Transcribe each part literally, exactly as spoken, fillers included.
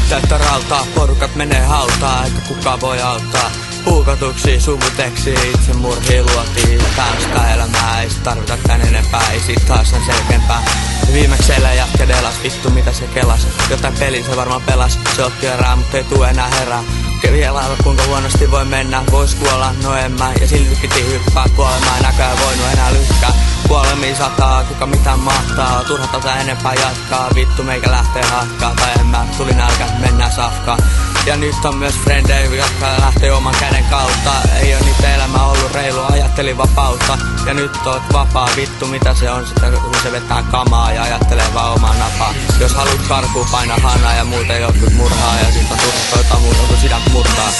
täyttä rautaa, porukat menee hautaa, eikä kukaan voi auttaa. Puukotuksia, sumuteksia, itsemurhia luotiin. Tällaista elämää ei sit tarvita tän enempää, ei sit taas on selkeämpää. Viimeksi elä jatka delas, vittu mitä se kelas. Jotain peli se varmaan pelas, se otti erää, mut ei tuu enää herää. Vielä kuinka huonosti voi mennä, vois kuolla, no en mä. Ja silti piti hyppää kuolemaan, ei näköjään voinut enää lykkää. Kuolemia sataa, kuka mitään mahtaa. Turha tätä enempää jatkaa, vittu meikä lähtee hatkaa. Tai en mä, tuli nälkä, mennään safkaan. Ja nyt on myös frendejä, jotka lähtee oman käden kautta. Ei oo niitä elämä ollut reilu, ajattelin vapautta. Ja nyt oot vapaa, vittu mitä se on sitä, kun se vetää kamaa ja ajattelee vaan omaa napaa. Jos haluat karkuun, paina hanaa ja muuten jotkut murhaa. Ja sit on turha jotain muuta kun sydän murtaa.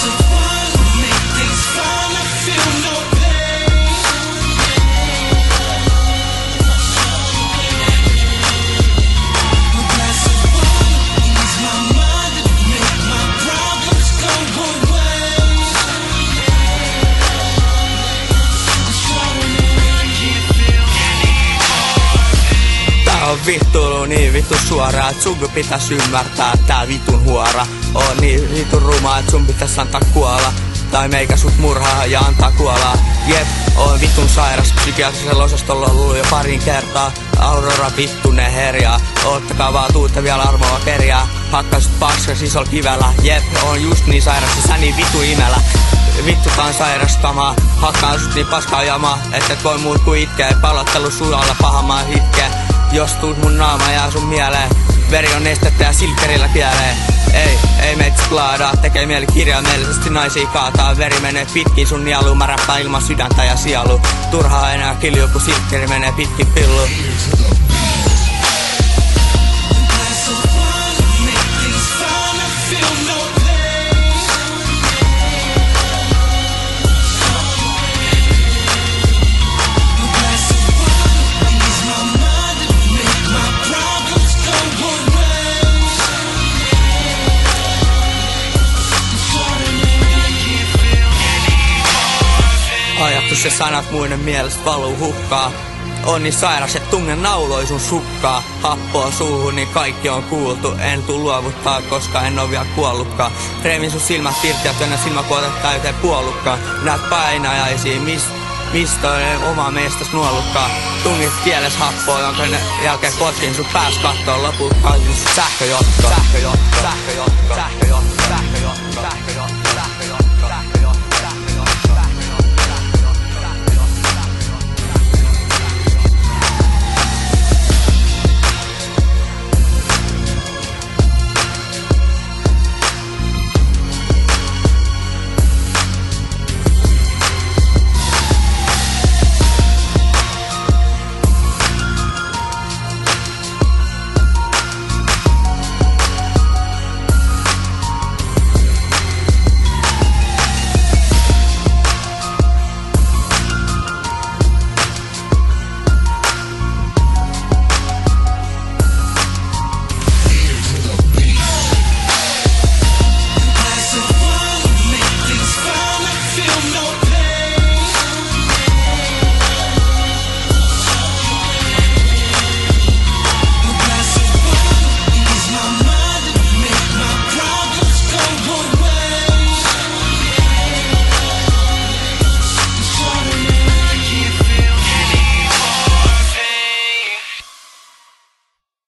On vittu niin vittu suoraa, et sun pitäis ymmärtää tää vitun huora. On niin vitun rumaa, et sun pitäis antaa kuolla. Tai meikä sut murhaa ja antaa kuolaa. Jep, on vitun sairas, psykiatrisella osastolla ollut jo parin kertaa. Aurora vittu ne herjaa, oottakaa vaan tuutte vielä armoa kerjää. Hakkaisit paskas isolla kivellä, jep, on just niin sairas ja sä niin vittu imellä. Vittu tää on sairastamaa, hakkaan sut niin paskaa jamaa. Et et voi muut kuin itkeä, palottelu sujalla pahamaa hitkeä. Jos tuut mun naama jää sun mieleen, veri on nestettä ja silkkerillä kielee. Ei, ei meitä splaadaa, tekee mieli kirjaimellisesti naisia kaataa. Veri menee pitkin sun nieluun, mä räppään ilman sydäntä ja sielu. Turhaa enää kilju, kun silkkeri menee pitkin pillu. Ajatus ja sanat muiden mielestä valuu hukkaa. On niin sairas, et tungen nauloi sun sukkaa. Happoa suuhun, niin kaikki on kuultu. En tuu luovuttaa, koska en oo vielä kuollutkaan. Reimin sun silmät irti ja työnnä silmäkuotet täyteen puolukkaan. Näet painajaisia, mist, mistä on oma meestäs nuollutkaan. Tungit kieles happoa, jonka jälkeen potkin sun pääs kattoon. Lopulta kaisin sun sähköjotko. Sähköjotko, sähköjotko, sähköjotko.